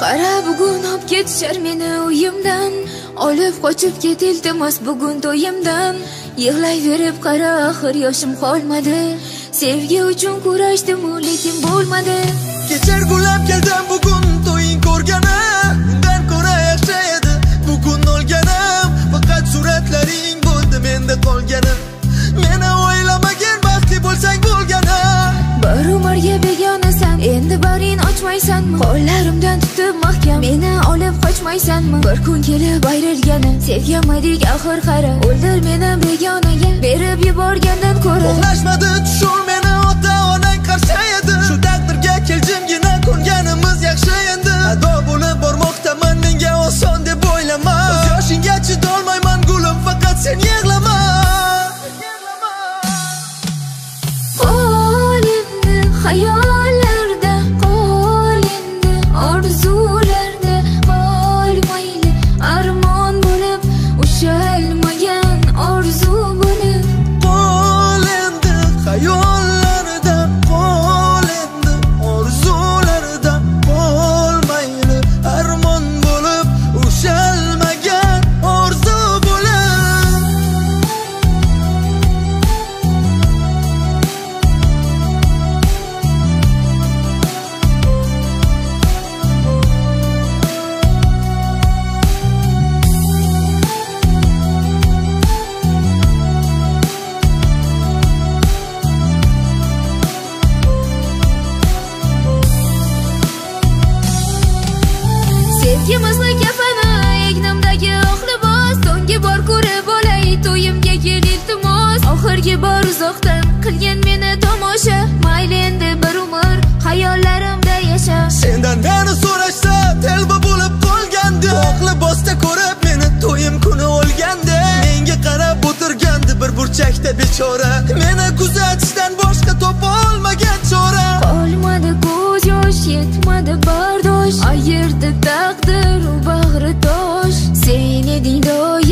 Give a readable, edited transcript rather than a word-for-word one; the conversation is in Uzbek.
Qara bugun olib ketishar meni uyimdan, olib qochib ket iltimos bugun to'yimdan. Yig'layverib qara axir yoshim qolmadi, sevgi uchun kurashdim lekin bo'lmadi. Kechar gulab keldim bugun to'ying ko'rgani, undan ko'ra yaxshi edi bugun o'lganim. Faqat suratlaring bo'ldi menda qolganim, meni o'ylamagan baxtli bo'lsang bo'lgani. Bir umrga begonasan, endi barin ochmaysanmi? Qo'llarimdan tutib mahkam meni olib qochmaysanmi? Bir kun kelib ayrilgani, sevganmadik axir qara. O'ldir meni begonaga, berib yuborgandan ko'ra. O'xlashmadi tushur meni ota-onang qarshi edi. Shu taqdirga keljimgina ko'nganimiz yaxshi endi. Ado bo'lib bormoqdaman, menga oson deb o'ylama. O'z yoshingga chidolmayman gulim, faqat sen yig'lama. Hayollarda qol endi, orzularda qol mayli. Armon bo'lib ushalmagan orzu bo'lib. Qol endi hayollarda qol endi, orzularda qol mayli. Armon bo'lib ushalmagan orzu bo'lib. Sevgimizni kafani egnimdagi oxli boz, so'nggi bor ko'rib olay to'yimga kel iltimos. Oxirgi bor uzoqdan qilgan meni tomosha, mayli endi bir umr hayollarimda yasha. Sendan meni so'rashsa telba bo'lib qolgandi, oqli bosta ko'rib meni to'yim kuni o'lgandi. Menga qarab o'tirgandi bir burchakda bechora, meni kuzatishdan boshqa topa olmagan chora. Qolmadi ko'z yosh, yetmadi bardosh, ayirdi taqdir u bag'ri tosh. Sen eding doim